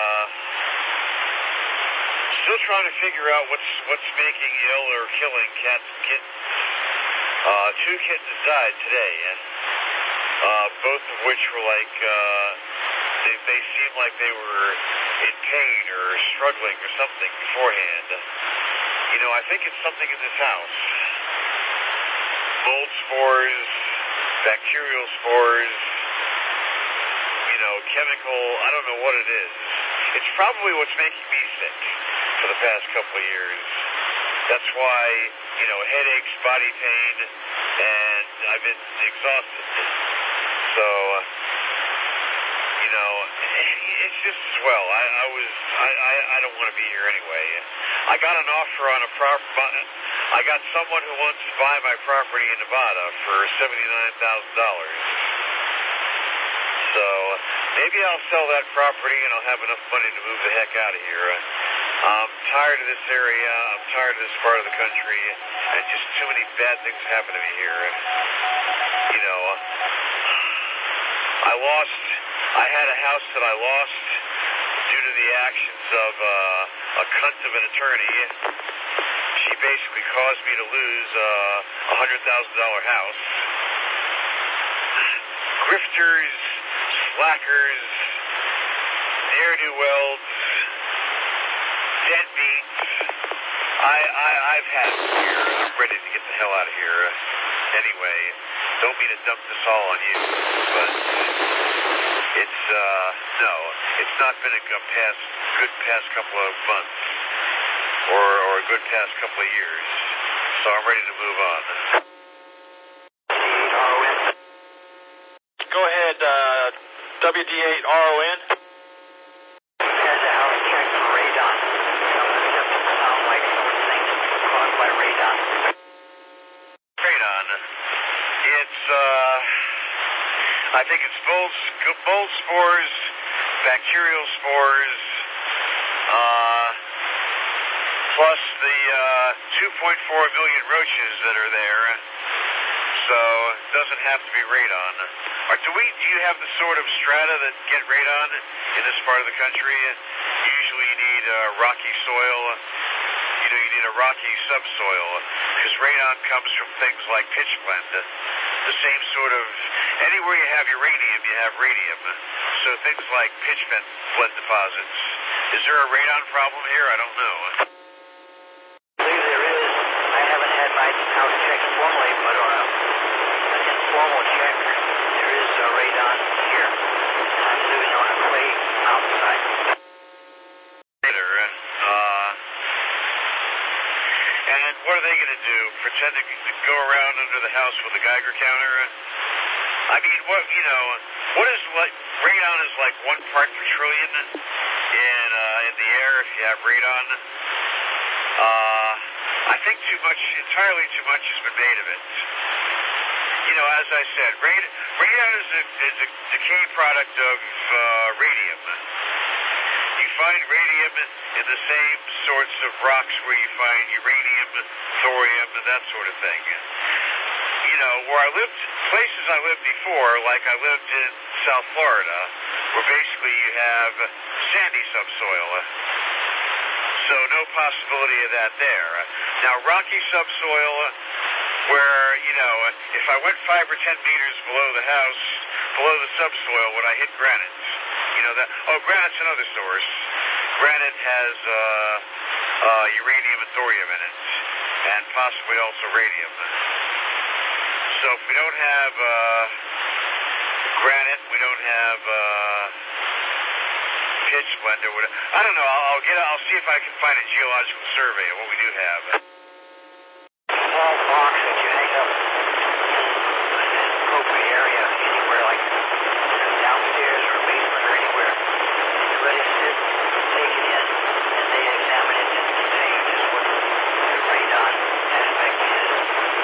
still trying to figure out what's making ill or killing cats and kittens. 2 kittens died today, both of which were like, they seemed like they were in pain or struggling or something beforehand. I think it's something in this house. Mold spores, bacterial spores, chemical, I don't know what it is. It's probably what's making me sick for the past couple of years. That's why, headaches, body pain, and I've been exhausted. So, it's just as well. I don't want to be here anyway. I got an offer on a property. I got someone who wants to buy my property in Nevada for $79,000. So maybe I'll sell that property and I'll have enough money to move the heck out of here. I'm tired of this area. I'm tired of this part of the country, and just too many bad things happen to me here. I had a house that I lost due to the actions of a cunt of an attorney. She basically caused me to lose a $100,000 house. Grifters, slackers, ne'er-do-wells, deadbeats. I've had it here. I'm ready to get the hell out of here. Anyway, don't mean to dump this all on you, but it's not been a good past couple of months or a good past couple of years. So I'm ready to move on. Go ahead, WD8RON. Has a house check for radon. Some of the symptoms sound like things caused by radon. Radon. It's, I think it's mold spores, bacterial spores, plus the 2.4 million roaches that are there. So it doesn't have to be radon. Do you have the sort of strata that get radon in this part of the country? Usually you need rocky soil. You need a rocky subsoil, because radon comes from things like pitchblende. The same sort of, anywhere you have uranium, you have radium. So things like pitchblende deposits. Is there a radon problem here? I don't know. I believe there is. I haven't had my house checked formally, but on an informal check, there is radon here. I'm living on a clay mountainside. And what are they going to do? Pretend to go around under the house with a Geiger counter? I mean, what is like, radon is like 1 part per trillion in the air if you have radon. I think entirely too much has been made of it. As I said, radon is a decay product of radium. You find radium in the same sorts of rocks where you find uranium, thorium, and that sort of thing. Where I lived, places I lived before, like I lived in South Florida, where basically you have sandy subsoil. So no possibility of that there. Now, rocky subsoil, where, if I went 5 or 10 meters below the house, below the subsoil, would I hit granite? Granite's another source. Granite has uranium and thorium in it, and possibly also radium. So if we don't have granite, we don't have pitchblende. I don't know. I'll see if I can find a geological survey of what we do have. Small box that you hang up in an appropriate area, anywhere like downstairs or basement or anywhere. It's ready to sit, take it in, and they examine it and say just what the radon aspect is.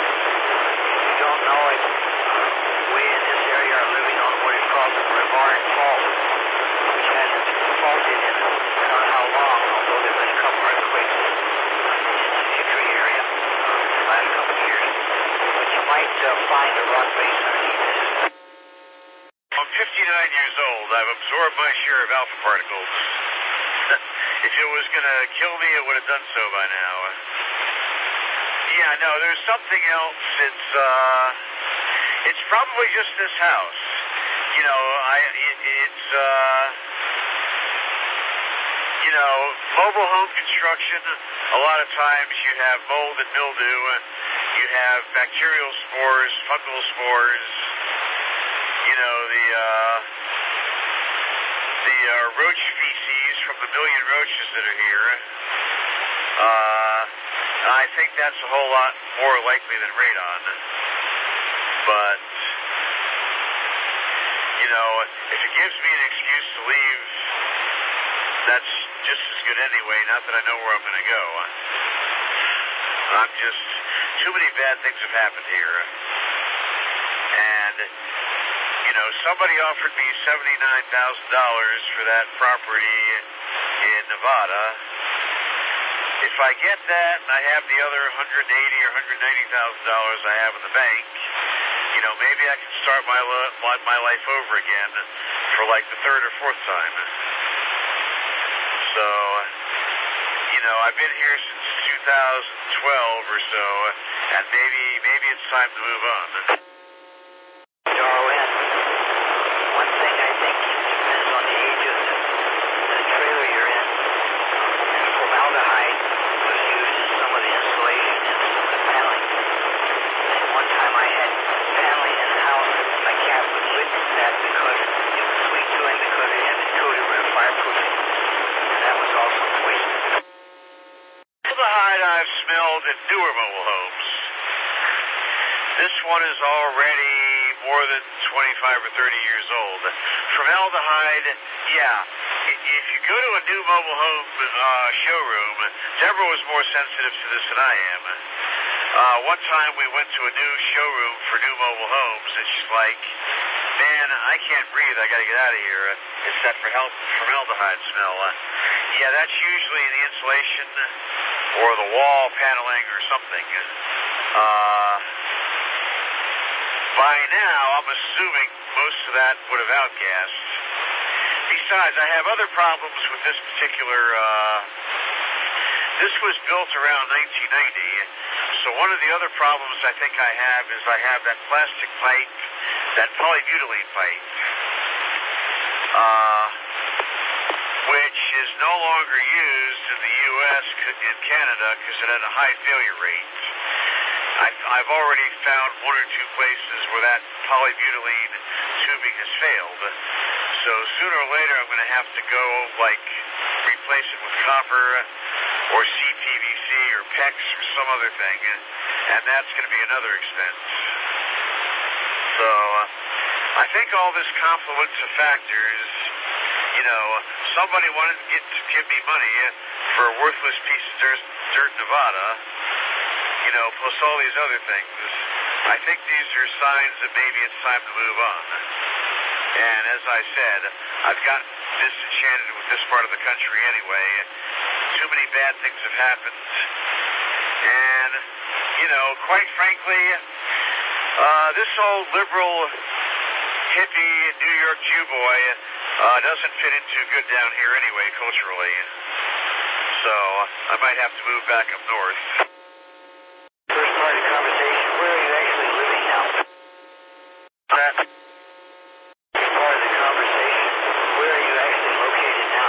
Navarre Fault, which hasn't faulted in I don't know how long, although there have been a couple earthquakes in the Hickory area in the last couple of years. But you might find a rock base underneath this. I'm 59 years old. I've absorbed my share of alpha particles. If it was going to kill me, it would have done so by now. Yeah, no, there's something else. It's probably just this house. You know, mobile home construction, a lot of times you have mold and mildew, you have bacterial spores, fungal spores, you know, the roach feces from the million roaches that are here. I think that's a whole lot more likely than radon. But, you know, if it gives me an excuse to leave, that's just as good anyway, not that I know where I'm going to go. I'm just, too many bad things have happened here. And, you know, somebody offered me $79,000 for that property in Nevada. If I get that and I have the other $180,000 or $190,000 I have in the bank, you know, maybe I can start my life over again for like the third or fourth time. So, you know, I've been here since 2012 or so, and maybe it's time to move on. Darwin, one thing I think depends on the age of the trailer you're in. Formaldehyde was used in some of the insulation and some of the paneling. And one time I had paneling in the house, my cat would lick that because it was sweet to him because it had been coated with a fireproofing. And that was also poison. Formaldehyde I've smelled in newer mobile homes. This one is already more than 25 or 30 years old. Formaldehyde, yeah. If you go to a new mobile home showroom, Deborah was more sensitive to this than I am. One time we went to a new showroom for new mobile homes, and she's like, man, I can't breathe. I got to get out of here. It's that formaldehyde smell. Yeah, that's usually the insulation or the wall paneling or something. By now, I'm assuming most of that would have outgassed. Besides, I have other problems with this particular, this was built around 1990, so one of the other problems I think I have is I have that plastic pipe, that polybutylene pipe, which is no longer used in the U.S. and Canada because it had a high failure rate. I've already found one or two places where that polybutylene tubing has failed. So sooner or later I'm going to have to go, like, replace it with copper or CPVC or PEX or some other thing, and that's going to be another expense. So I think all this confluence of factors, you know, somebody wanted to give me money for a worthless piece of dirt in Nevada, you know, plus all these other things. I think these are signs that maybe it's time to move on. And as I said, I've gotten disenchanted with this part of the country anyway. Too many bad things have happened. And, you know, quite frankly, this old liberal, hippie, New York Jew boy doesn't fit in too good down here anyway, culturally. So I might have to move back up north. First part of the conversation, where are you actually living now? Part of the conversation, where are you actually located now?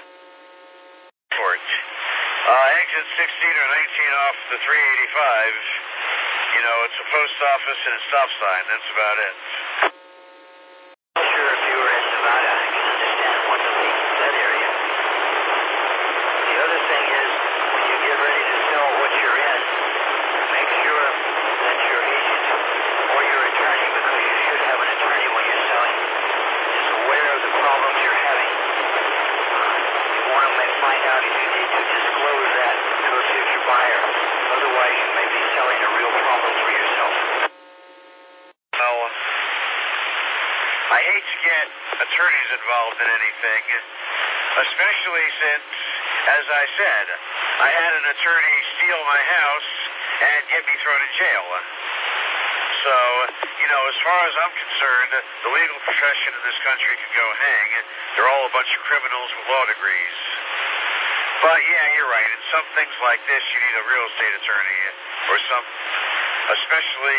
Exit 16 or 19 off the 385. You know, it's a post office and a stop sign. That's about it. I'm sure if you were in Nevada, I can understand what to leave that area. The other thing is, when you get ready to sell what you're in, make sure that your agent or your attorney, because you should have an attorney when you're selling, is aware of the problems you're having. You want to find out if you need to disclose that to a future buyer. Otherwise, you may be selling a real problem for yourself. Well, I hate to get attorneys involved in anything, especially since, as I said, I had an attorney steal my house and get me thrown in jail. So, as far as I'm concerned, the legal profession in this country can go hang. They're all a bunch of criminals with law degrees. But, yeah, you're right. In some things like this, you need a real estate attorney or some, especially,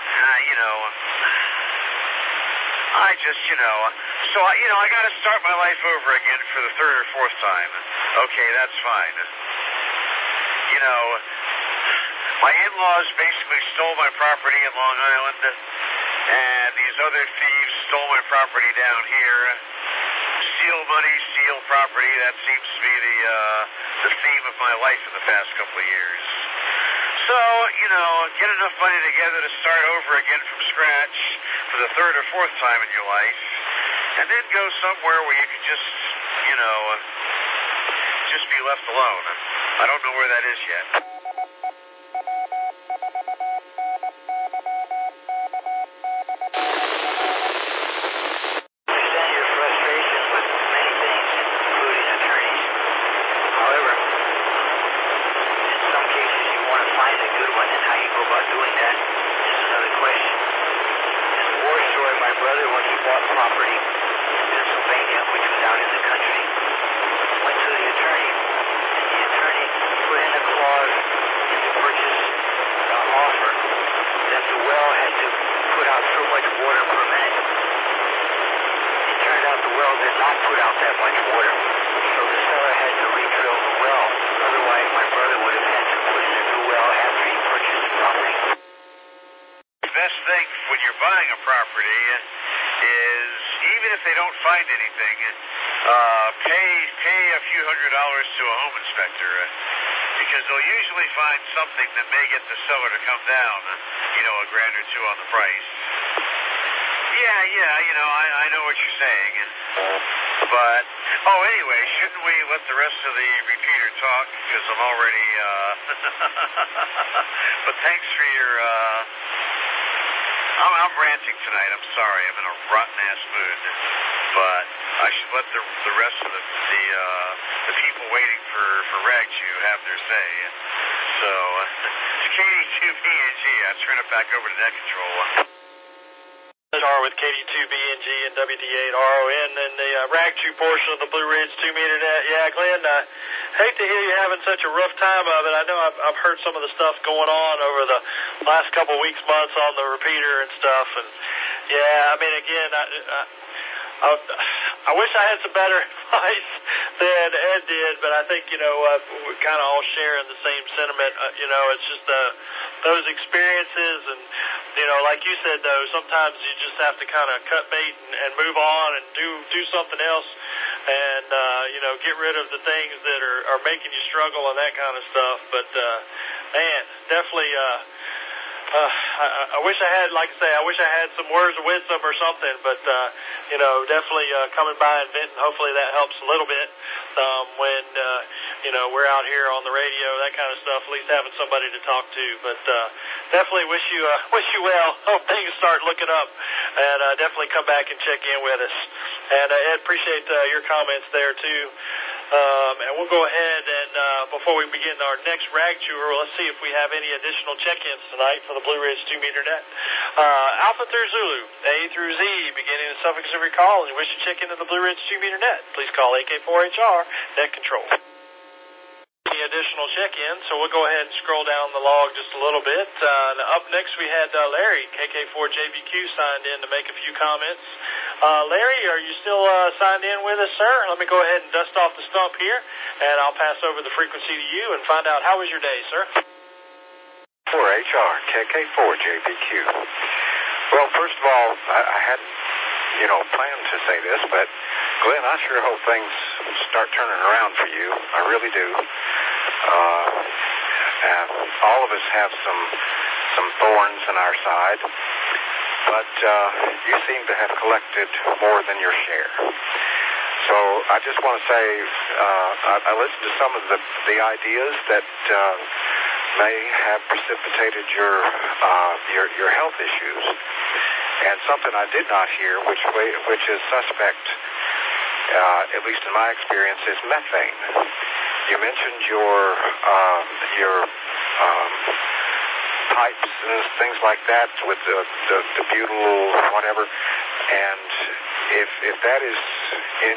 I got to start my life over again for the third or fourth time. Okay, that's fine. My in-laws basically stole my property in Long Island, and these other thieves stole my property down here. Steal money, steal property, that seems to be the theme of my life in the past couple of years. So, get enough money together to start over again from scratch for the third or fourth time in your life, and then go somewhere where you can just be left alone. I don't know where that is yet. Something that may get the seller to come down, a grand or two on the price. I know what you're saying. But, anyway, shouldn't we let the rest of the repeater talk? Because I'm already, but thanks for your, I'm ranting tonight. I'm sorry. I'm in a rotten-ass mood. But I should let the rest of the people waiting for Ragju have their say. So, KD2BNG, I'll turn it back over to Net Control. With KD2BNG and WD8RON and the Ragju portion of the Blue Ridge 2-meter net. Yeah, Glenn, I hate to hear you having such a rough time of it. I know I've heard some of the stuff going on over the last couple of weeks, months on the repeater and stuff. And, yeah, I mean, again, I wish I had some better advice than Ed did, but I think, we're kind of all sharing the same sentiment. It's just those experiences and, like you said, though, sometimes you just have to kind of cut bait and move on and do something else and, get rid of the things that are making you struggle and that kind of stuff. But, man, definitely, I wish I had, like I say, I wish I had some words of wisdom or something, but, definitely coming by and venting, hopefully that helps a little bit when, we're out here on the radio, that kind of stuff, at least having somebody to talk to. But definitely wish you well. Hope things start looking up, and definitely come back and check in with us. And Ed, appreciate your comments there, too. And we'll go ahead and, before we begin our next rag tour, let's see if we have any additional check-ins tonight for the Blue Ridge 2-meter net. Alpha through Zulu, A through Z, beginning in suffix of your call, and you wish to check into the Blue Ridge 2-meter net, please call AK4HR, Net Control. Any additional check-ins, so we'll go ahead and scroll down the log just a little bit. Up next we had Larry, KK4JBQ, signed in to make a few comments. Larry, are you still signed in with us, sir? Let me go ahead and dust off the stump here, and I'll pass over the frequency to you and find out how was your day, sir? 4HR, KK4JBQ. Well, first of all, I hadn't, planned to say this, but Glenn, I sure hope things start turning around for you. I really do. And all of us have some thorns in our side, but you seem to have collected more than your share. So I just want to say I listened to some of the ideas that may have precipitated your health issues. And something I did not hear, which is suspect, at least in my experience, is methane. You mentioned your pipes and things like that with the butyl whatever, and if that is in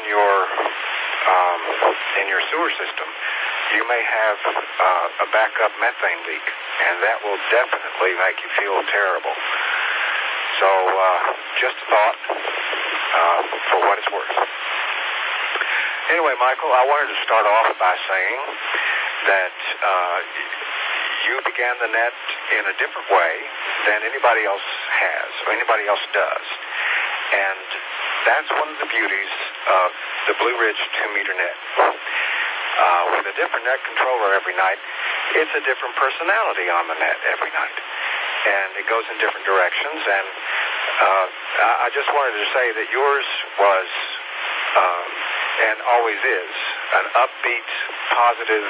your sewer system, you may have a backup methane leak, and that will definitely make you feel terrible. So just a thought for what it's worth. Anyway, Michael, I wanted to start off by saying that you began the net in a different way than anybody else has, or anybody else does. And that's one of the beauties of the Blue Ridge 2-meter net. With a different net controller every night, it's a different personality on the net every night. And it goes in different directions. And I just wanted to say that yours was, and always is, an upbeat, positive,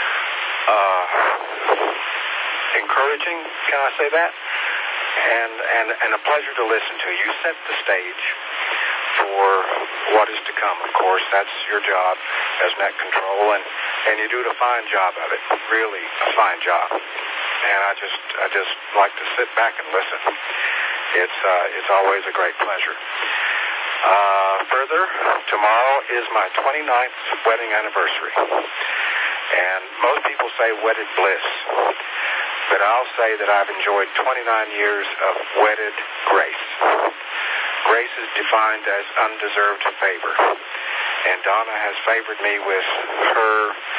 encouraging, can I say that? And a pleasure to listen to. You set the stage for what is to come, of course. That's your job as net control, and you do a fine job of it, really a fine job. And I just like to sit back and listen. It's always a great pleasure. Further, tomorrow is my 29th wedding anniversary. And most people say wedded bliss. But I'll say that I've enjoyed 29 years of wedded grace. Grace is defined as undeserved favor. And Donna has favored me with her,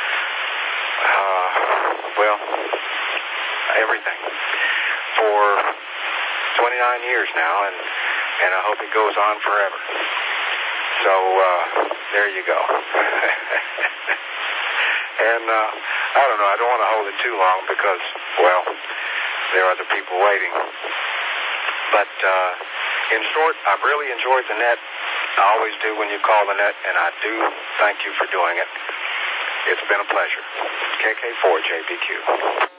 everything for 29 years now, and I hope it goes on forever. So, there you go. And, I don't know, I don't want to hold it too long because, well, there are other people waiting. But, in short, I've really enjoyed the net. I always do when you call the net, and I do thank you for doing it. It's been a pleasure. KK4JBQ.